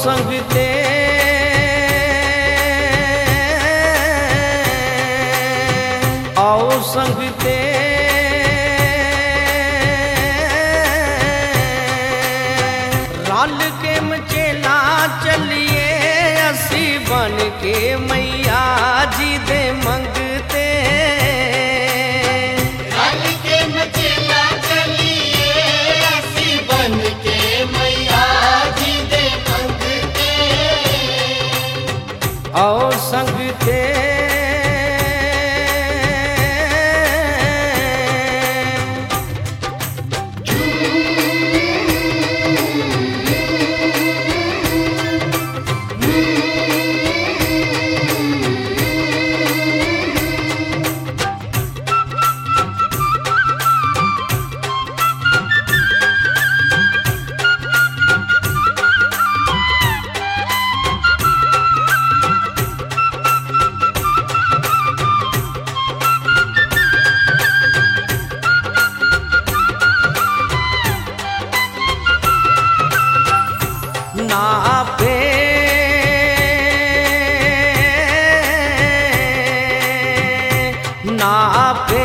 संगते आओ संगते रल के मचेला चलिए असी बन के मैया जी दे मंगते रल के मचेला चलिए असी बन के मैया जी दे मंगते आओ संगते नापे नापे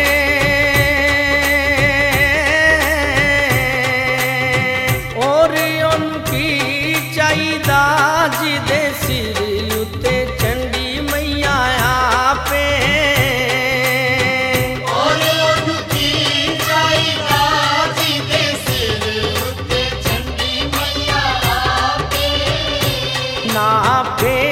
और उनकी चाहिदा जिदे सिर उते चंडी मैया आपे और उनकी चाहिदा जिदे सिर उते चंडी मैया आपे नापे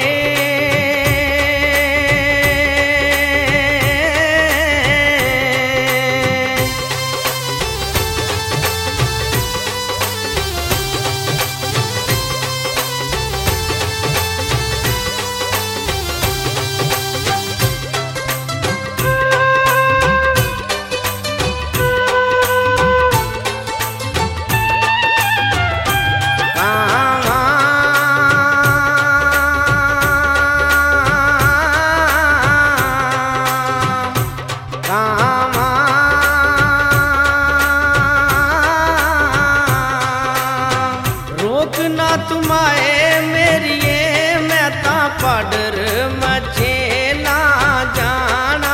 रोकना तुम्हारे मेरिए मैं ता पडर मचे ना जाना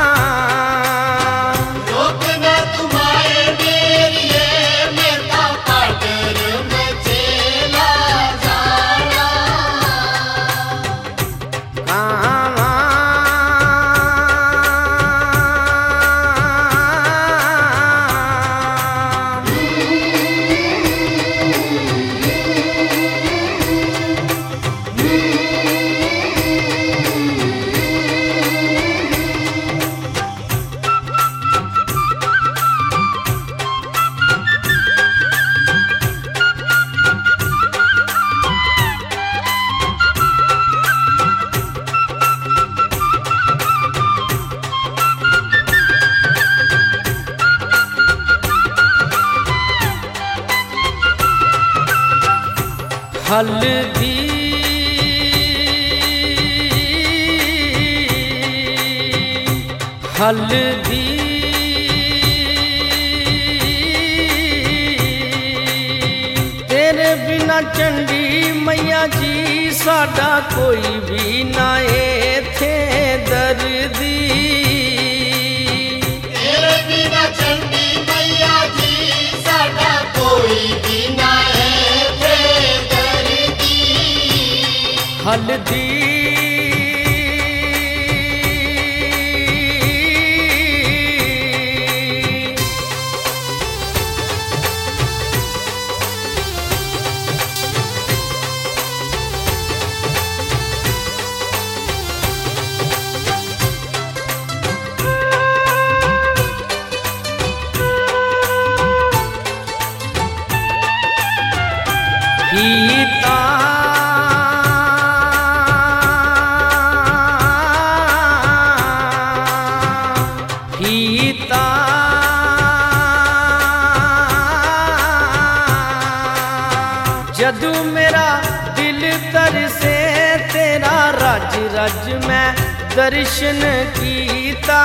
रोकना तुम्हारे मेरिए मैं ता पाटर मचेला जाना हल्दी हल्दी तेरे बिना चंडी मैया जी साडा कोई भी ना थे दर्दी तेरे बिना चंडी मैया जी साडा कोई भी ना है थे दर्दी हल्दी गीता गीता जदू मेरा दिल तरसे तेरा रज रज मैं दर्शन कीता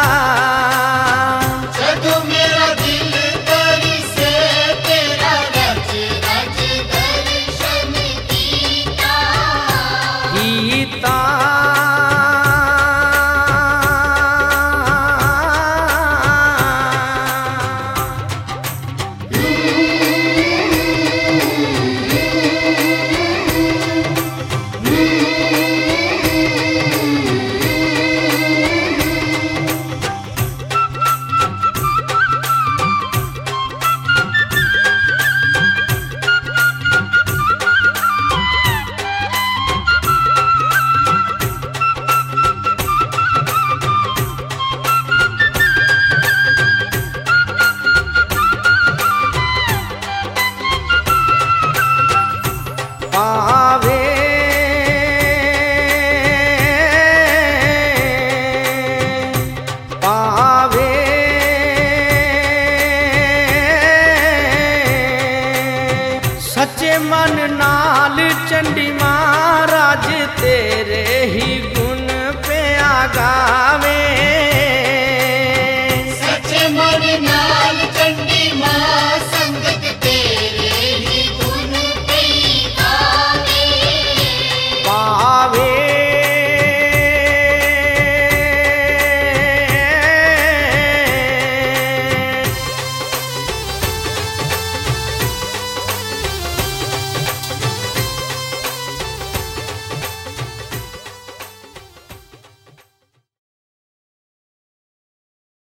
जदू मेरा दिल तरसे तेरा रज रज दर्शन नावे सच मन नावे